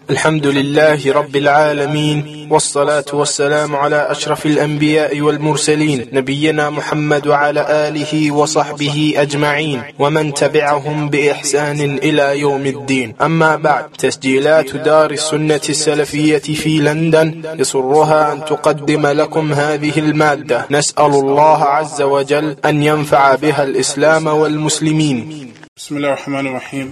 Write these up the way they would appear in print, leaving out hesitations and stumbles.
الحمد لله رب العالمين، والصلاة والسلام على أشرف الأنبياء والمرسلين، نبينا محمد وعلى آله وصحبه أجمعين ومن تبعهم بإحسان إلى يوم الدين. أما بعد، تسجيلات دار السنة السلفية في لندن يسرها أن تقدم لكم هذه المادة. نسأل الله عز وجل أن ينفع بها الإسلام والمسلمين. بسم الله الرحمن الرحيم.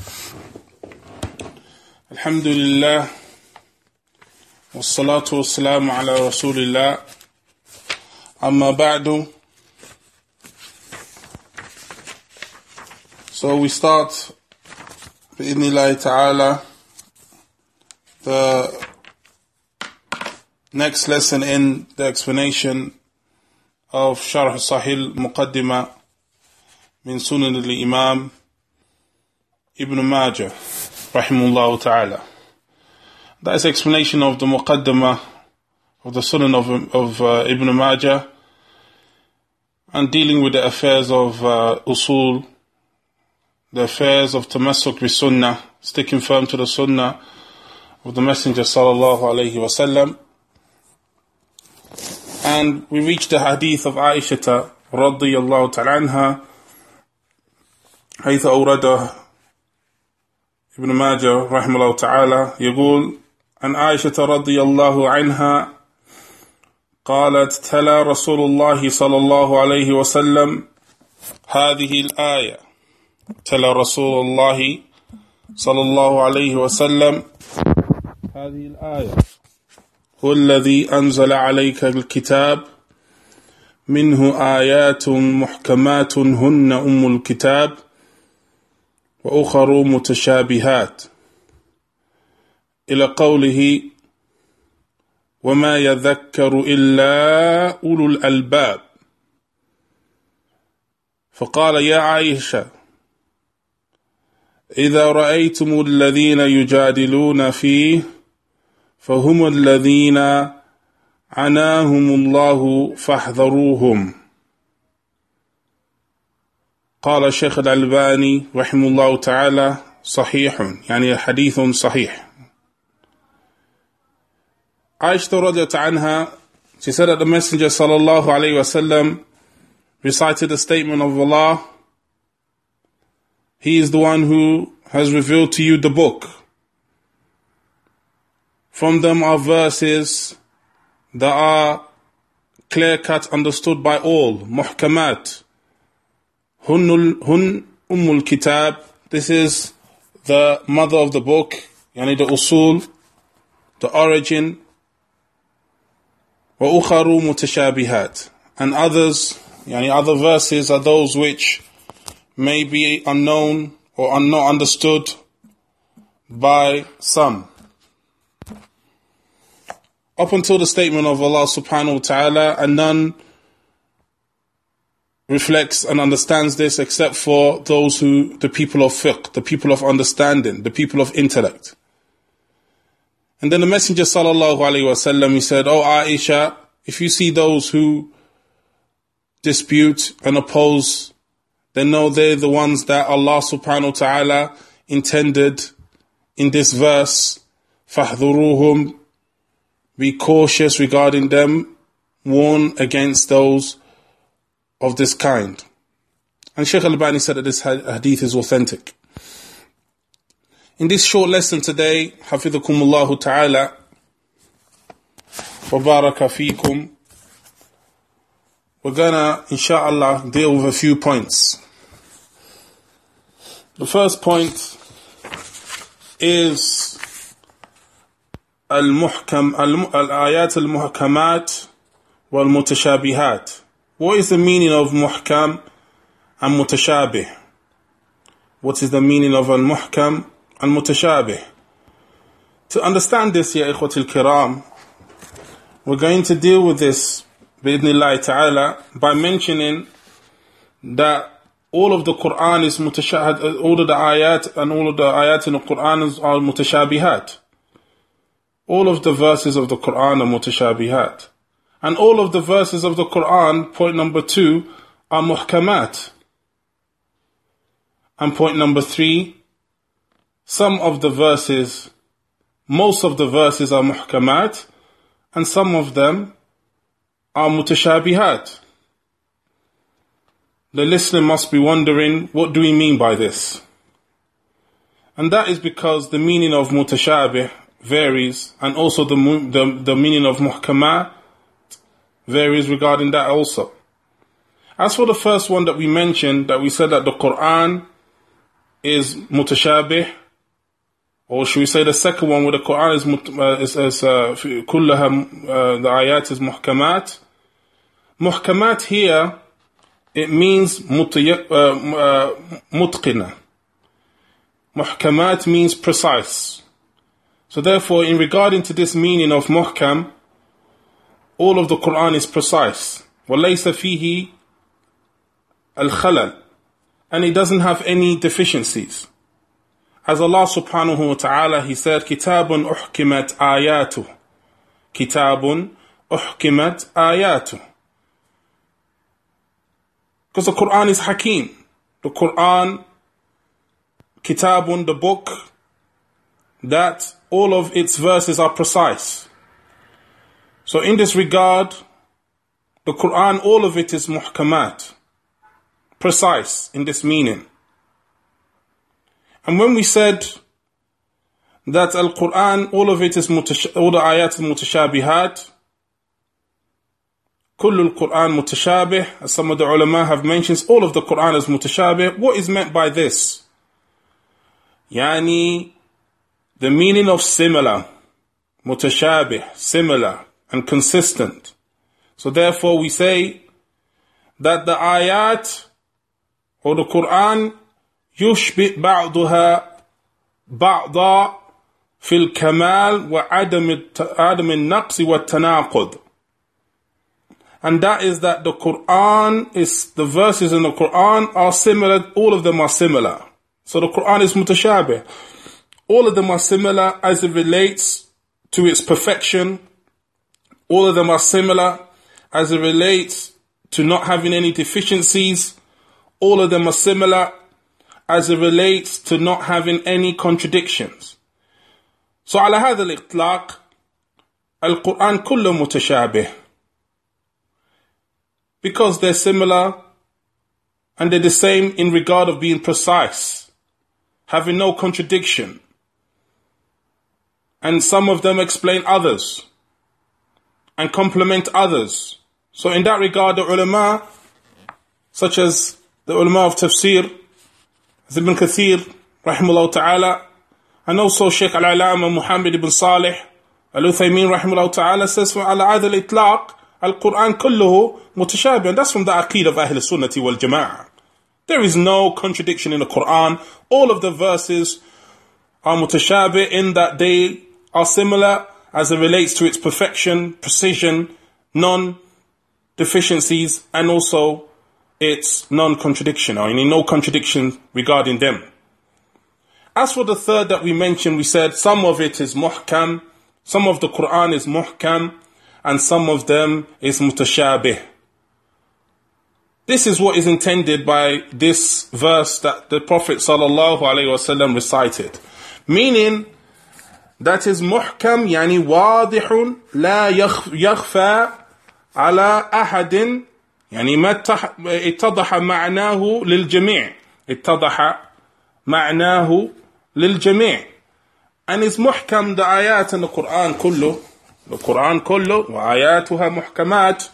الحمد لله والصلاة والسلام على رسول الله. أما بعد. So we start بإذن ta'ala the next lesson in the explanation of Sharh Sahih Muqaddimah min Sunan al-Imam Ibn Majah rahimahullah ta'ala. That is explanation of the Muqaddimah of the Sunan of Ibn Majah, and dealing with the affairs of usul, the affairs of tamassuk bi sunnah, sticking firm to the sunnah of the Messenger sallallahu alayhi wasallam. And we reached the hadith of Aisha radiyallahu ta'ala anha, حيث أورده ابن ماجه رحمه الله تعالى يقول عن عائشة رضي الله عنها قالت تلا رسول الله صلى الله عليه وسلم هذه الآية. تلا رسول الله صلى الله عليه وسلم هذه الآية: هو الذي أنزل عليك الكتاب منه آيات محكمات هن أم الكتاب وأخر متشابهات، إلى قوله وما يذكر إلا أولو الألباب. فقال يا عائشة إذا رأيتم الذين يجادلون فيه فهم الذين عناهم الله فاحذروهم. قال الشيخ الألباني رحمه الله تعالى صحيح، يعني حديث صحيح. Aisha radiallahu anha, she said that the Messenger sallallahu alayhi wasallam recited the statement of Allah: He is the one who has revealed to you the book. From them are verses that are clear-cut, understood by all, muhkamat. Hun ummul kitab, this is the mother of the book, yani the usul, the origin. Wa ukharu mutashabihat, and others, yani other verses, are those which may be unknown or are not understood by some. Up until the statement of Allah subhanahu wa ta'ala, and none reflects and understands this except for those who, the people of fiqh, the people of understanding, the people of intellect. And then the Messenger sallallahu alayhi wasallam, he said, "Oh Aisha, if you see those who dispute and oppose, then know they're the ones that Allah subhanahu wa ta'ala intended in this verse. Fahdhuruhum, be cautious regarding them, warn against those of this kind." And Shaykh Al-Albani said that this hadith is authentic. In this short lesson today, Hafidhukumullahu ta'ala wa baraka feekum, we're gonna, inshallah, deal with a few points. The first point is al-ayat al-muhkamat wal-mutashabihat. What is the meaning of muhkam and mutashabih? What is the meaning of al-muhkam and mutashabih? To understand this, ya ikhwatil kiram, we're going to deal with this bi'idhnillahi ta'ala by mentioning that all of the Quran is mutashabih, all of the ayat and all of the ayat in the Quran are mutashabihat. All of the verses of the Quran are mutashabihat. And all of the verses of the Quran, point number 2, are muhkamat. And point number 3, some of the verses most of the verses are muhkamat, and some of them are mutashabihat. The listener must be wondering, what do we mean by this? And that is because the meaning of mutashabih varies, and also the meaning of muhkamat varies regarding that also. As for the first one that we mentioned, that we said that the Quran is mutashabih, or should we say the second one where the Quran is kullaha, the ayat is muhkamat. Muhkamat here, it means mutqina. Muhkamat means precise. So therefore, in regarding to this meaning of muhkam, all of the Quran is precise. وَلَيْسَ فِيهِ الْخَلَلِ, and it doesn't have any deficiencies. As Allah subhanahu wa ta'ala, He said, كِتَابٌ أُحْكِمَتْ آيَاتُهُ كِتَابٌ أُحْكِمَتْ آيَاتُهُ. Because the Quran is Hakim. The Quran, Kitabun, the book, that all of its verses are precise. So in this regard, the Quran, all of it is muhkamat, precise in this meaning. And when we said that Al-Quran, all of it is all the ayat is mutashabihat, Kullu al-Quran mutashabih, as some of the ulama have mentioned, all of the Quran is mutashabih. What is meant by this? Yani, the meaning of similar, mutashabih, similar, and consistent. So therefore we say that the ayat, or the Quran, yushbih ba'duha ba'da fil kamal wa adam al-naqsi wa tanaqud. And that is that the Quran is, the verses in the Quran are similar, all of them are similar. So the Quran is mutashabih. All of them are similar as it relates to its perfection. All of them are similar as it relates to not having any deficiencies. All of them are similar as it relates to not having any contradictions. So على هذا الإطلاق القرآن كله متشابه, because they're similar and they're the same in regard of being precise, having no contradiction. And some of them explain others and complement others. So in that regard, the ulama, such as the ulama of tafsir, Ibn Kathir, rahimahullah ta'ala, and also Shaykh al-Alama Muhammad ibn Salih al-Uthaymin, rahimahullah ta'ala, says, على هذا الإطلاق القرآن كله متشابه. And that's from the aqeedah of Ahl Sunnati wal Jama'ah. There is no contradiction in the Quran. All of the verses are mutashabih in that they are similar as it relates to its perfection, precision, non-deficiencies, and also its non-contradiction, or no contradiction regarding them. As for the third that we mentioned, we said some of it is muhkam, some of the Quran is muhkam, and some of them is mutashabih. This is what is intended by this verse that the Prophet ﷺ recited. Meaning, that is muhkam, yani wadihun, la yakhfa ala ahadin, يعني ما اتضح معناه للجميع. اتضح معناه للجميع. And it's muhkam, the ayat in the Quran كله. The Quran كله وآياتها محكمات.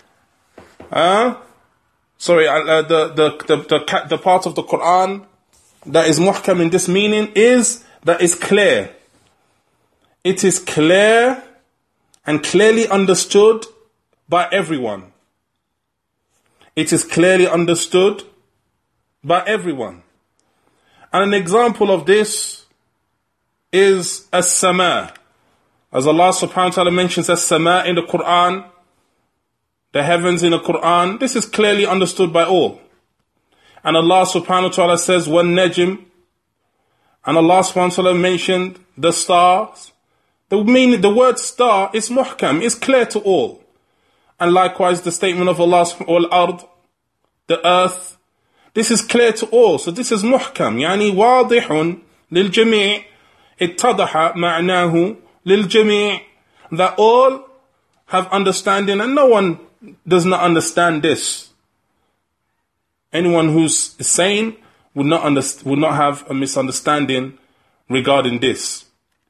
The part of the Quran that is muhkam in this meaning is that is clear. It is clear and clearly understood by everyone. It is clearly understood by everyone. And an example of this is as-sama. As Allah subhanahu wa ta'ala mentions as-sama in the Quran, the heavens in the Quran, this is clearly understood by all. And Allah subhanahu wa ta'ala says, وَالنَّجْمِ, and Allah subhanahu wa ta'ala mentioned the stars. The meaning, the word star is muhkam, is clear to all. And likewise the statement of Allah, al-ard, the earth, this is clear to all. So this is muhkam, yani wadihun lil jami'. اتضح معناه للجميع, that all have understanding and no one does not understand this. Anyone who's sane would not have a misunderstanding regarding this.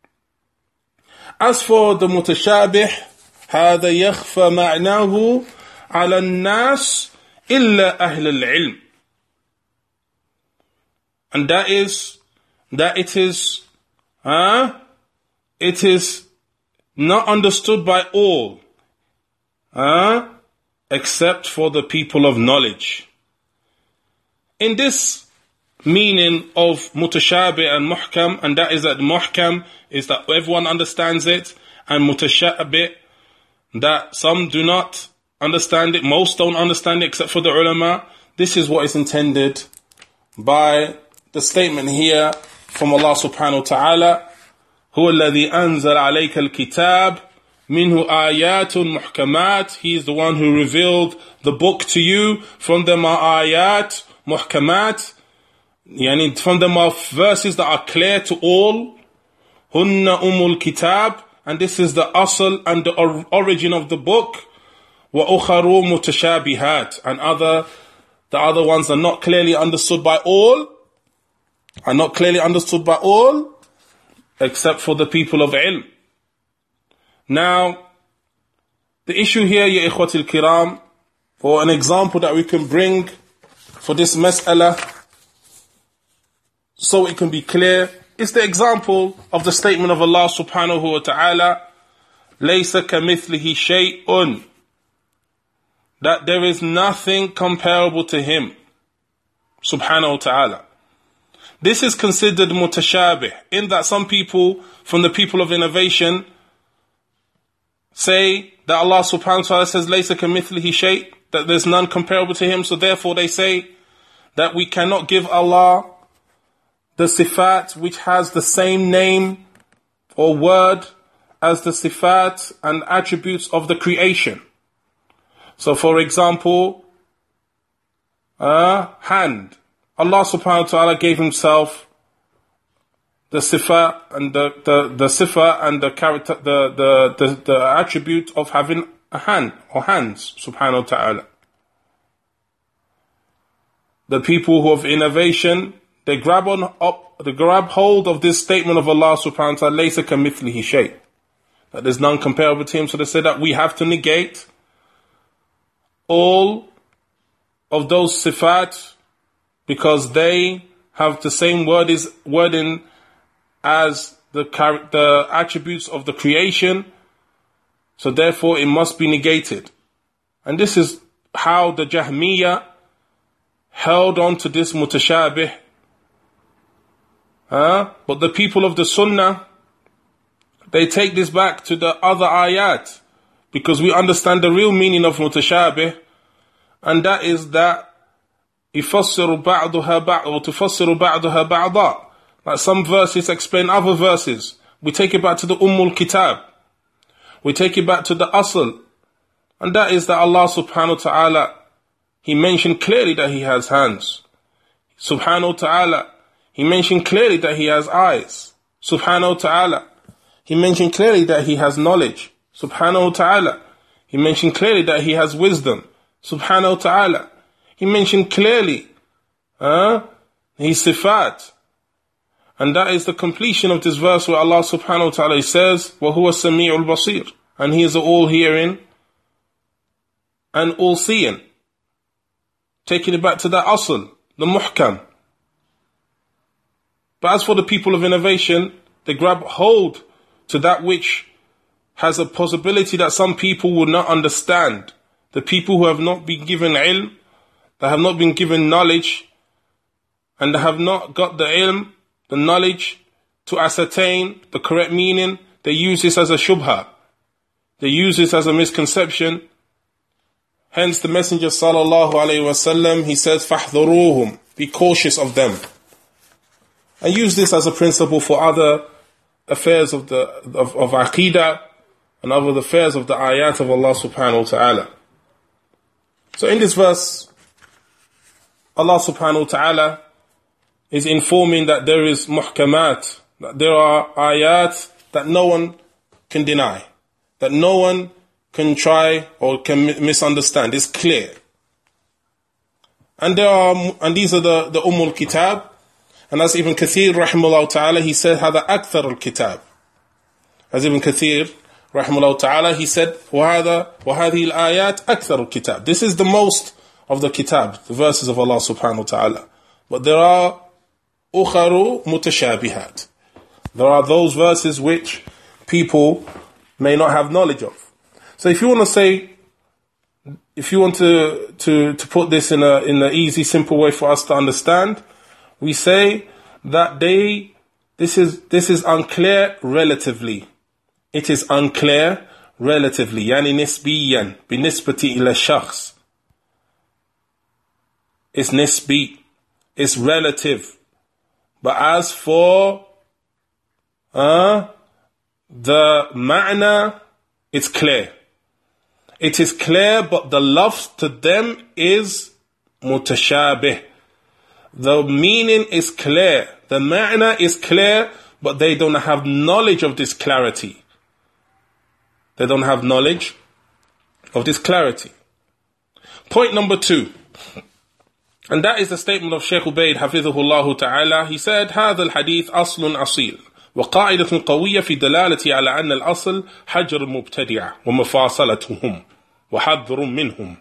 As for the mutashabih, هذا يخفى معناه على الناس إلا أهل العلم. And that it is not understood by all, except for the people of knowledge. In this meaning of mutashabih and muhkam, and that is that muhkam is that everyone understands it, and mutashabih, that some do not understand it, most don't understand it except for the ulama. This is what is intended by the statement here from Allah subhanahu wa ta'ala, هو الذي أنزل عليك الكتاب منه آيات محكمات. He is the one who revealed the book to you. From them are ayat muhkamat, yani from them are verses that are clear to all. هن الكتاب, and this is the asl and the origin of the book. وأخر متشابهات, and the other ones are not clearly understood by all, except for the people of ilm. Now, the issue here, ya ikhwati al-kiram, for an example that we can bring for this mas'ala, so it can be clear, is the example of the statement of Allah subhanahu wa ta'ala, لَيْسَ كَمِثْلِهِ شَيْءٌ, that there is nothing comparable to Him, subhanahu wa ta'ala. This is considered mutashabih, in that some people from the people of innovation say that Allah subhanahu wa ta'ala says, لَيْسَ كَمِثْلِهِ شَيْءٌ, that there's none comparable to Him, so therefore they say that we cannot give Allah the sifat which has the same name or word as the sifat and attributes of the creation. So for example, hand. Allah subhanahu wa ta'ala gave Himself the sifa and the sifa and the character, the attribute of having a hand or hands, subhanahu wa ta'ala. The people who have innovation, they grab hold of this statement of Allah subhanahu wa ta'ala, laysa kamithlihi shay, that there's none comparable to Him. So they say that we have to negate all of those sifat because they have the same wording as the attributes of the creation. So therefore it must be negated. And this is how the Jahmiyyah held on to this mutashabih. But the people of the Sunnah, they take this back to the other ayat, because we understand the real meaning of mutashabih, and that is that يفسر بعضها بعض وتفسر بعضها بعضا. Like some verses explain other verses. We take it back to the Kitab. We take it back to the Asl. And that is that Allah subhanahu wa ta'ala, He mentioned clearly that He has hands. Subhanahu wa ta'ala, He mentioned clearly that He has eyes. Subhanahu wa ta'ala, He mentioned clearly that He has knowledge. Subhanahu wa ta'ala, He mentioned clearly that He has wisdom. Subhanahu wa ta'ala, He mentioned clearly His sifat. And that is the completion of this verse where Allah subhanahu wa ta'ala says, وَهُوَ السَّمِيعُ الْبَصِيرُ, and He is the all-hearing and all-seeing. Taking it back to that asl, the muhkam. But as for the people of innovation, they grab hold to that which has a possibility that some people will not understand. The people who have not been given ilm, that have not been given knowledge, and they have not got the ilm, the knowledge, to ascertain the correct meaning, they use this as a shubha. They use this as a misconception. Hence the Messenger sallallahu alayhi wasallam, he says, فَاحْذُرُوهُمْ, be cautious of them. And use this as a principle for other affairs of Aqidah and other affairs of the ayat of Allah subhanahu wa ta'ala. So in this verse, Allah subhanahu wa ta'ala is informing that there is muhkamat, that there are ayat that no one can deny, that no one can try or can misunderstand. It's clear. And these are the al-Kitab. And as Ibn Kathir, rahimahullah ta'ala, he said, هذا أكثر الكتاب. As Ibn Kathir, rahimahullah ta'ala, he said, وهذه الآيات أكثر الكتاب. This is the most of the kitab, the verses of Allah subhanahu wa ta'ala. But there are أخر متشابهات. There are those verses which people may not have knowledge of. So if you want to say, if you want to put this in a easy, simple way for us to understand, we say that this is unclear relatively. It is unclear relatively. يعني نسبيا بالنسبة إلى الشخص. It's nisbi. It's relative. But as for the ma'na, it's clear. It is clear, but the lafz to them is mutashabih. The meaning is clear. The ma'na is clear, but they don't have knowledge of this clarity. They don't have knowledge of this clarity. Point number 2. And that is the statement of Shaykh Ubaid, Hafidhahullah Ta'ala. He said, هذا الحديث أصل أصيل وقاعدة قوية في دلالة على أن الأصل حجر المبتدع ومفاصلتهم وحذر منهم.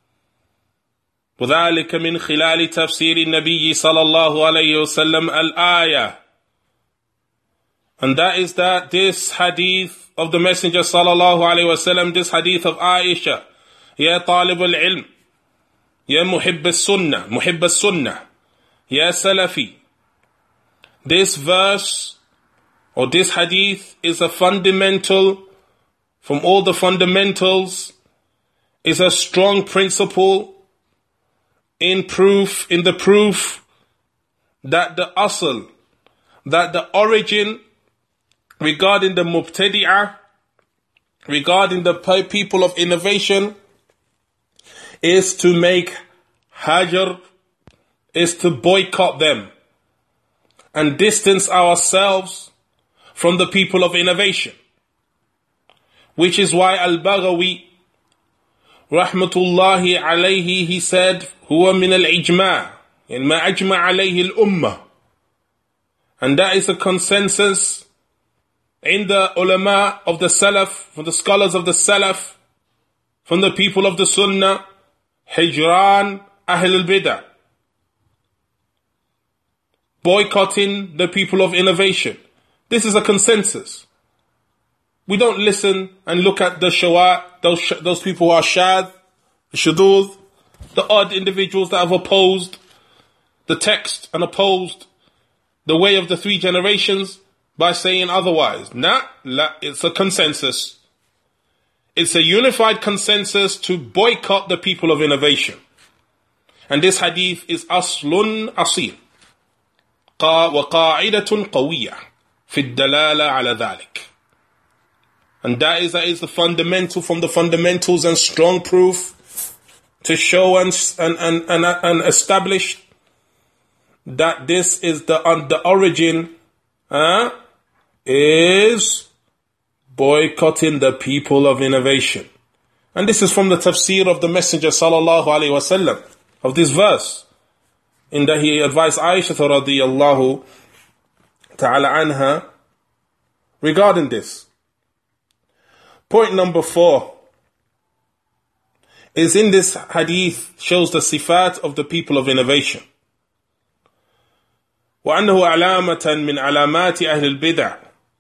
وذلك من خلال تفسير النبي صلى الله عليه وسلم الآية. And that is that this hadith of the Messenger صلى الله عليه وسلم, this hadith of Aisha, يا طالب العلم, يا محب السنة, يا سلفي. This verse or this hadith is a fundamental from all the fundamentals, is a strong principle in the proof that the asl, that the origin regarding the mubtadi'ah, regarding the people of innovation, is to make hajar, is to boycott them and distance ourselves from the people of innovation. Which is why Al-Baghawi, rahmatullahi alayhi, he said, huwa min al-ijma' and ma ajma' alayhi al-ummah. And that is a consensus in the ulama of the Salaf, from the scholars of the Salaf, from the people of the Sunnah, hijran ahl al-bid'ah, boycotting the people of innovation. This is a consensus. We don't listen and look at the shawat, those people who are shadh, shudud, the odd individuals that have opposed the text and opposed the way of the 3 generations by saying otherwise. It's a consensus. It's a unified consensus to boycott the people of innovation. And this hadith is aslun asil. وقاعدة قوية في الدلالة على ذلك. And that is the fundamental from the fundamentals and strong proof to show and establish that this is the origin is boycotting the people of innovation. And this is from the tafsir of the Messenger sallallahu alaihi wasallam of this verse, in that he advised Aisha radiyallahu ta'ala anha regarding this. Point number 4 is in this hadith shows the sifat of the people of innovation. وأنه علامة من علامات أهل البدع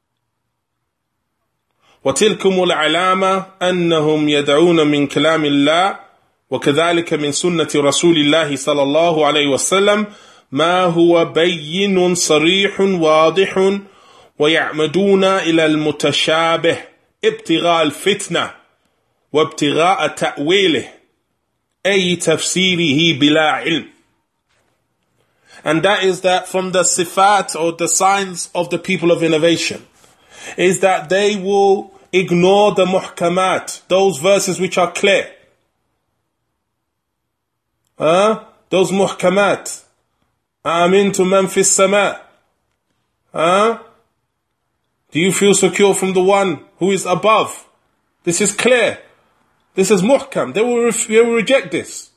وتلكم العلامة أنهم يدعون من كلام الله وكذلك من سنة رسول الله صلى الله عليه وسلم ما هو بين صريح واضح ويعمدون إلى المتشابه ابتغاء الفتنة وابتغاء تأويله أي تفسيره بلا علم. And that is that from the sifat or the signs of the people of innovation is that they will ignore the muhkamat, those verses which are clear. Those muhkamat. Amintu man fi sama. Do you feel secure from the one who is above? This is clear. This is muhkam. They will reject this.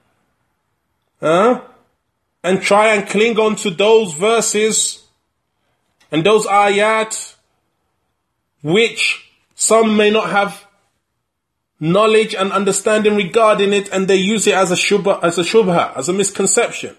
And try and cling on to those verses and those ayat which some may not have knowledge and understanding regarding it, and they use it as a shubha, as a misconception.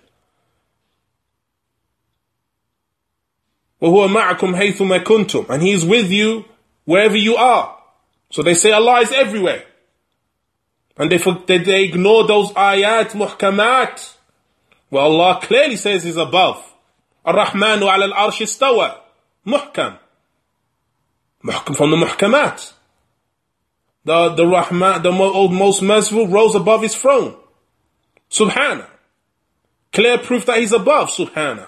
وَهُوَ مَعَكُمْ حَيْثُمَا كُنْتُمْ, and He is with you wherever you are. So they say Allah is everywhere. And they ignore those ayat, muhkamat, where Allah clearly says He's above. Ar-Rahmanu ala al-arsh istawa. Muhkam. Muhkam from the muhkamat. The Rahman, the most merciful, rose above His throne. Subhana. Clear proof that He's above. Subhana.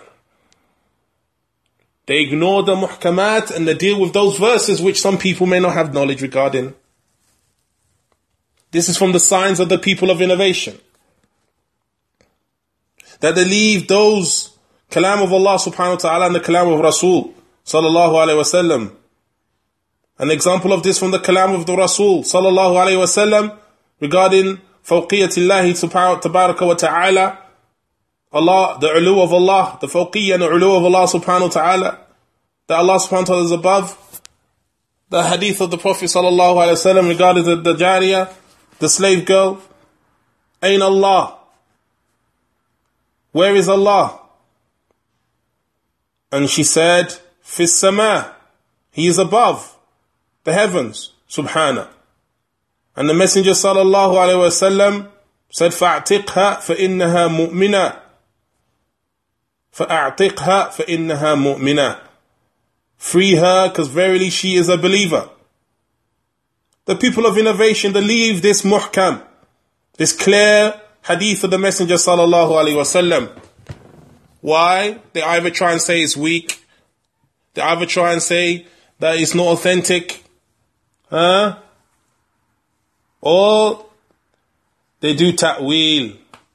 They ignore the muhkamat and they deal with those verses which some people may not have knowledge regarding. This is from the signs of the people of innovation. That they leave those kalam of Allah subhanahu wa ta'ala and the kalam of Rasul sallallahu alayhi wa sallam. An example of this from the kalam of the Rasul sallallahu alayhi wa sallam regarding fawqiyatillahi tabaraka wa ta'ala. Allah, the ulu of Allah, the fawqiyya and the ulu of Allah subhanahu wa ta'ala, that Allah subhanahu wa ta'ala is above. The hadith of the Prophet sallallahu alayhi wa sallam regarding the jariyah, the slave girl. Ain Allah? Where is Allah? And she said, Fis sama. He is above the heavens, subhana. And the Messenger sallallahu alayhi wa sallam said, فَأَعْتِقْهَا فَإِنَّهَا مُؤْمِنَةٌ. فَأَعْتِقْهَا فَإِنَّهَا مُؤْمِنَةٌ. Free her, because verily she is a believer. The people of innovation, they leave this muhkam, this clear hadith of the Messenger sallallahu alaihi wasallam. Why? They either try and say it's weak, they either try and say that it's not authentic, or they do ta'wil.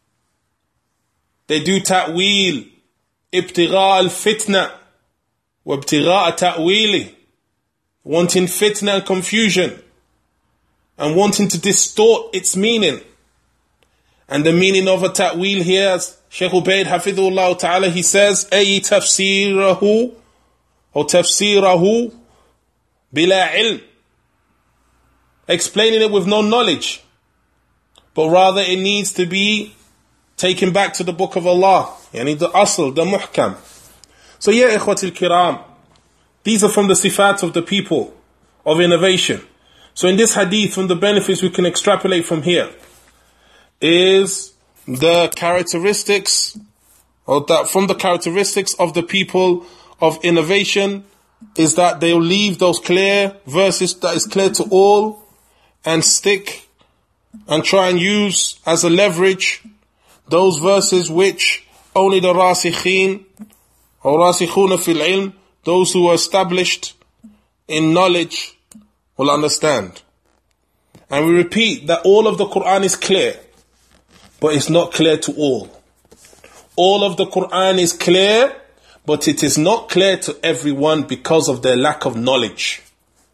They do ta'wil. Ibtigha al-fitna wa ibtigha ta'wili. Wanting fitna and confusion and wanting to distort its meaning. And the meaning of a ta'wil here, as Shaykh Ubaid Hafidhullah Ta'ala, he says, ay tafsirahu or tafsirahu bila ilm. Explaining it with no knowledge. But rather it needs to be taken back to the book of Allah. Yani the asl, the muhkam. So yeah, ikhwatil kiram, these are from the sifat of the people of innovation. So in this hadith, from the benefits we can extrapolate from here is the characteristics, or that from the characteristics of the people of innovation is that they'll leave those clear verses that is clear to all and stick and try and use as a leverage those verses which only the rasikhin or rasikhuna fil ilm, those who are established in knowledge, will understand. And we repeat that all of the Quran is clear, but it's not clear to all. All of the Quran is clear, but it is not clear to everyone because of their lack of knowledge.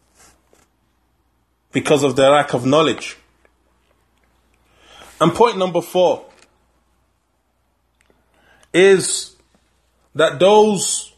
Because of their lack of knowledge. And point number 4 is that those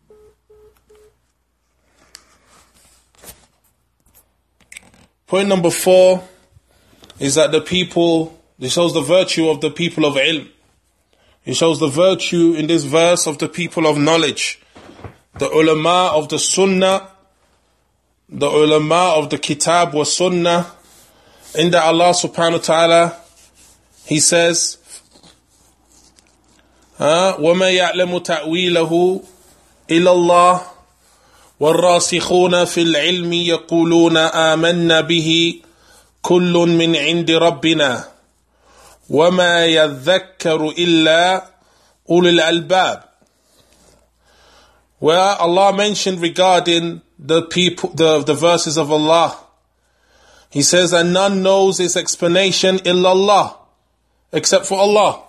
point number 4 is that the people, it shows the virtue of the people of ilm. It shows the virtue in this verse of the people of knowledge. The ulama of the sunnah, the ulama of the kitab wa sunnah, in that Allah subhanahu wa ta'ala, He says, وَمَا يَعْلَمُ تَأْوِيلَهُ إِلَى اللَّهِ وَالرَّاسِخُونَ فِي الْعِلْمِ يَقُولُونَ آمَنَّا بِهِ كُلٌّ مِّنْ عِنْدِ رَبِّنَا وَمَا يَذَّكَّرُ إِلَّا أُولِي الْأَلْبَابِ. Where Allah mentioned regarding the people, the verses of Allah, He says, and none knows its explanation illa Allah, except for Allah.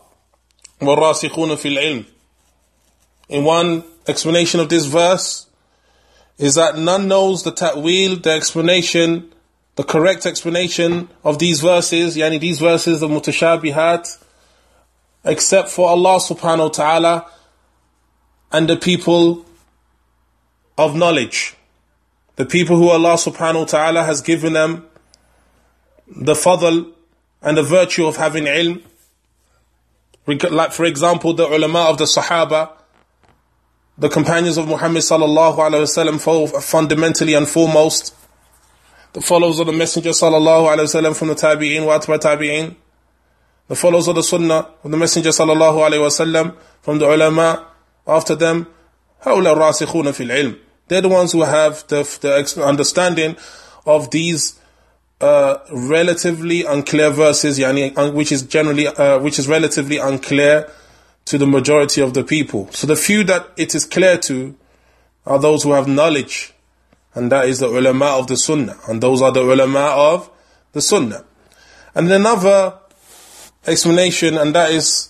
وَالرَّاسِخُونَ فِي الْعِلْمِ. In one explanation of this verse is that none knows the ta'wil, the explanation, the correct explanation of these verses, yani these verses, the mutashabihat, except for Allah subhanahu wa ta'ala and the people of knowledge. The people who Allah subhanahu wa ta'ala has given them the fadl and the virtue of having ilm. Like for example, the ulama of the Sahaba, the companions of Muhammad sallallahu alaihi wasallam, fundamentally and foremost, the followers of the Messenger sallallahu alaihi wasallam from the tabi'in wa atba tabi'in, the followers of the Sunnah of the Messenger sallallahu alaihi wasallam from the ulama after them, هؤلاء الراسخون في العلم. They're the ones who have the understanding of these relatively unclear verses, yani, which is relatively unclear to the majority of the people. So the few that it is clear to are those who have knowledge, and that is the ulama of the Sunnah, and those are the ulama of the Sunnah. And another explanation, and that is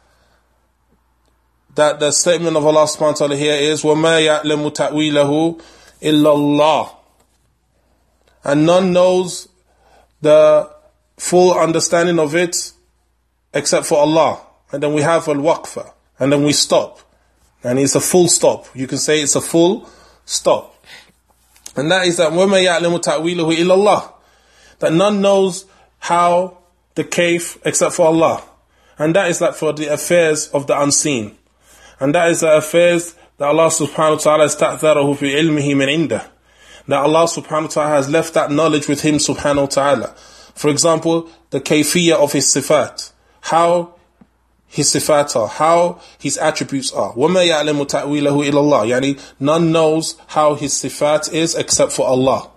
that the statement of Allah subhanahu wa ta'ala here is وَمَا يَعْلَمُ تَأْوِيلَهُ إِلَّا اللَّهُ, and none knows the full understanding of it except for Allah. And then we have al-waqfa, and then we stop, and it's a full stop. You can say it's a full stop, and that is that وَمَا يَعْلَمُ تَأْوِيلَهُ إِلَّا اللَّهُ, that none knows how the kayf except for Allah. And that is like for the affairs of the unseen, and that is the affairs that Allah subhanahu wa ta'ala استأثره في علمه من عنده, that Allah subhanahu wa ta'ala has left that knowledge with him subhanahu wa ta'ala. For example, the kayfiyah of his sifat, how his sifat are, how his attributes are. وَمَا يَعْلَمُ تَأْوِيلَهُ إِلَى اللَّهِ, yani none knows how his sifat is except for Allah.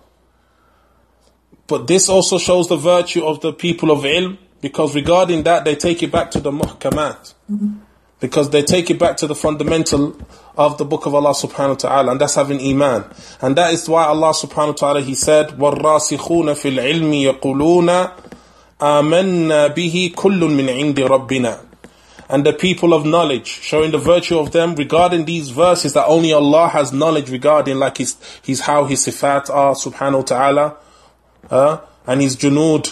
But this also shows the virtue of the people of ilm, because regarding that they take it back to the muhkamat, because they take it back to the fundamental of the book of Allah subhanahu wa ta'ala, and that's having iman. And that is why Allah subhanahu wa ta'ala, He said, وَالرَّاسِخُونَ فِي الْعِلْمِ يَقُولُونَ آمَنَّا بِهِ كُلٌّ مِّنْ عِنْدِ رَبِّنَا. And the people of knowledge, showing the virtue of them regarding these verses that only Allah has knowledge regarding, like his how his sifat are subhanahu wa ta'ala, and his junud,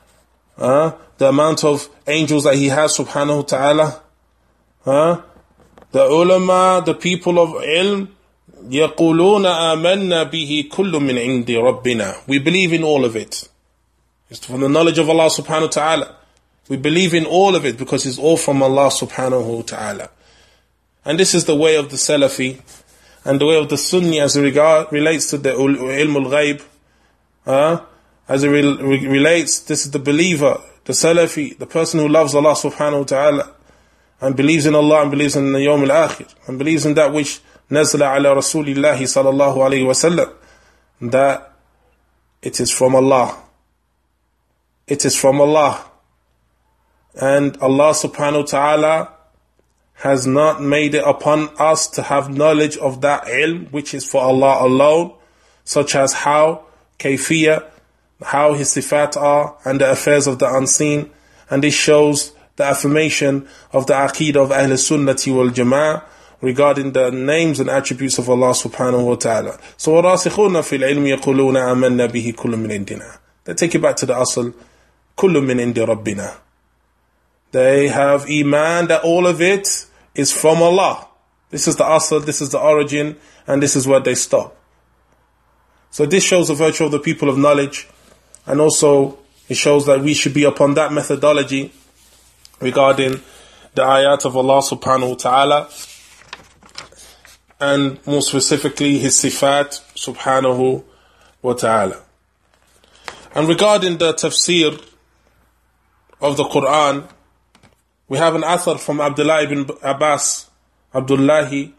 the amount of angels that He has subhanahu wa ta'ala. The ulama, the people of ilm, يَقُولُونَ آمَنَّا بِهِ كُلٌّ مِّنْ عِنْدِ رَبِّنَا. We believe in all of it. It's from the knowledge of Allah subhanahu wa ta'ala. We believe in all of it because it's all from Allah subhanahu wa ta'ala. And this is the way of the Salafi and the way of the Sunni as it relates to the ilm al-ghaib. As it relates, this is the believer, the Salafi, the person who loves Allah subhanahu wa ta'ala, and believes in Allah, and believes in the Yawm al-Akhir, and believes in that which nazala ala Rasulillahi sallallahu alayhi wa sallam, that it is from Allah. It is from Allah. And Allah subhanahu wa ta'ala has not made it upon us to have knowledge of that ilm, which is for Allah alone, such as how, kayfiyah, how His sifat are, and the affairs of the unseen. And this shows the affirmation of the aqeedah of Ahl Sunnati wal Jama'ah regarding the names and attributes of Allah subhanahu wa ta'ala. So وَرَاسِخُونَ فِي الْعِلْمِ يَقُولُونَ آمَنَّا بِهِ كُلٌّ مِّنْ عِنْدِنَا. They take it back to the asl, كُلٌّ مِّنْ عِنْدِ رَبِّنَا. They have iman that all of it is from Allah. This is the asl, this is the origin, and this is where they stop. So this shows the virtue of the people of knowledge, and also it shows that we should be upon that methodology regarding the ayat of Allah subhanahu wa ta'ala, and more specifically His sifat subhanahu wa ta'ala. And regarding the tafsir of the Quran, we have an athar from Abdullah ibn Abbas radiyallahu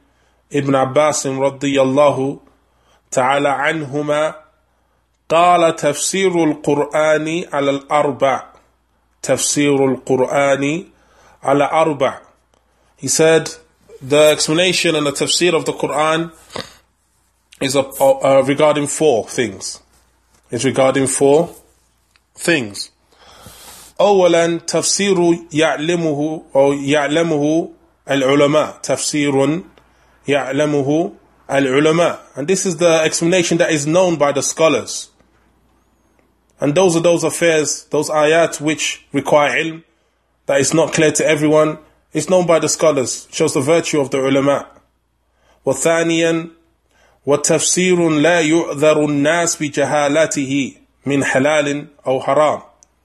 ta'ala anhuma, قال تفسير القرآن على الأربع. تفسير القرآن على أربع. He said the explanation and the tafsir of the Quran is regarding four things. It's regarding four things. أولا تفسير يعلمه العلماء. تفسير يعلمه al-ulama. And this is the explanation that is known by the scholars. And those are those affairs, those ayat which require ilm, that is not clear to everyone. It's known by the scholars. It shows the virtue of the ulama. وَثَانِيًا وَتَفْسِيرٌ لَا يُعْذَرُ النَّاسِ بِجَهَالَتِهِ مِنْ حَلَالٍ أَوْ حَرَامٍ.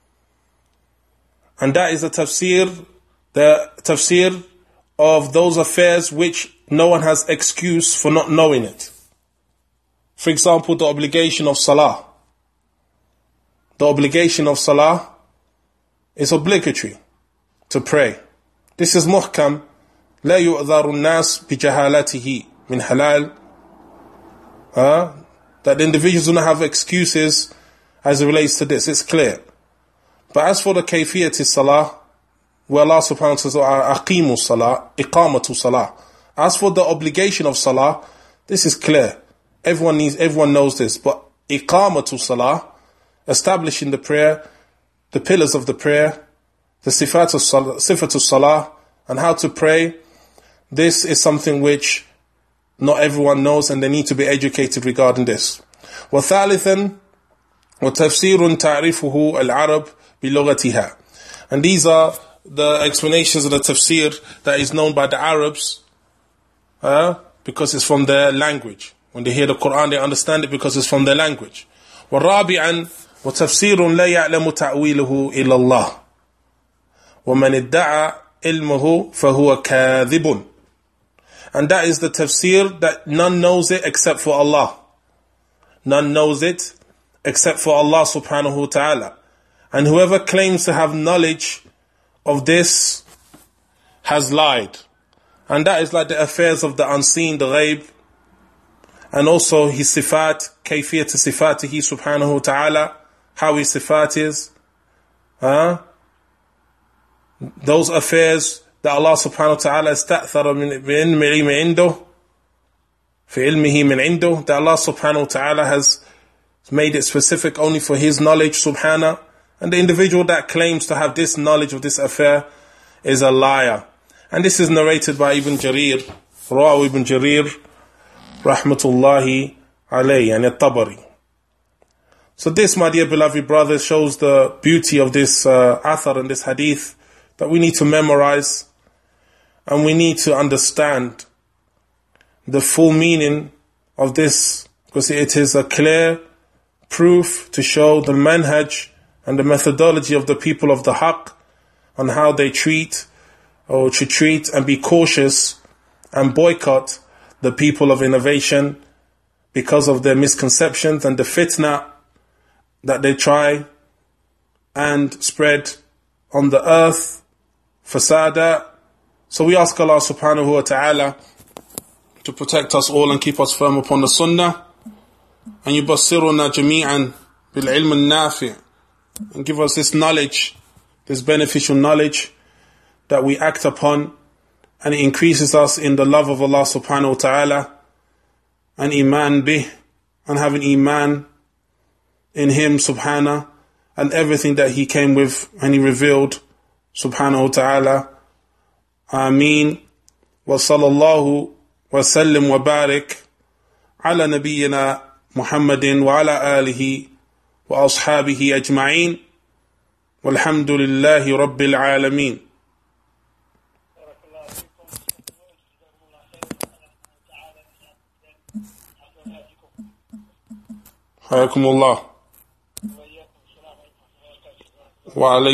And that is the tafsir of those affairs which no one has excuse for not knowing it. For example, the obligation of salah. The obligation of salah is obligatory to pray. This is muhkam. لا يؤذر الناس بجهالته من halal. That the individuals do not have excuses as it relates to this. It's clear. But as for the kayfiyat salah, where Allah subhanahu wa ta'ala says, aqimu salah, iqamatu salah. As for the obligation of salah, this is clear. Everyone knows this. But iqamatu salah, establishing the prayer, the pillars of the prayer, the sifatu salah, and how to pray, this is something which not everyone knows, and they need to be educated regarding this. وَثَالِثًا وَتَفْسِيرٌ تَعْرِفُهُ الْعَرَبِ بِلُغَتِهَا. And these are the explanations of the tafsir that is known by the Arabs, because it's from their language. When they hear the Quran, they understand it because it's from their language. وَرَابِعًا وَتَفْسِيرٌ لَا يَعْلَمُ تَعْوِيلُهُ إِلَّا اللَّهِ وَمَنِ ادَّعَى عِلْمُهُ فَهُوَ كَاذِبٌ. And that is the tafsir that none knows it except for Allah. None knows it except for Allah subhanahu wa ta'ala. And whoever claims to have knowledge of this has lied. And that is like the affairs of the unseen, the ghaib, and also his sifat, kayfiyat sifatihi subhanahu wa ta'ala, how his sifat is. Those affairs that Allah subhanahu wa ta'ala استأثر من عنده في علمه من عنده, that Allah subhanahu wa ta'ala has made it specific only for his knowledge subhanahu. And the individual that claims to have this knowledge of this affair is a liar. And this is narrated by Ibn Jarir, Rawi Ibn Jarir, rahmatullahi alayhi, and at-Tabari. So this, my dear beloved brothers, shows the beauty of this athar and this hadith that we need to memorize, and we need to understand the full meaning of this, because it is a clear proof to show the manhaj and the methodology of the people of the haqq on how they treat or to treat and be cautious and boycott the people of innovation because of their misconceptions and the fitna that they try and spread on the earth, fasada. So we ask Allah subhanahu wa ta'ala to protect us all and keep us firm upon the sunnah, and yubassiruna jami'an bil ilm al-nafi', and give us this knowledge, this beneficial knowledge that we act upon, and it increases us in the love of Allah subhanahu wa ta'ala, and iman bih, and having iman in Him subhanahu, and everything that He came with and He revealed subhanahu wa ta'ala. Ameen. Wa sallallahu wa sallim wa barik ala nabiyyina Muhammadin wa ala alihi wa ashabihi ajma'in. Walhamdulillahi rabbil alameen. Hayakumullah. Wa alaykum.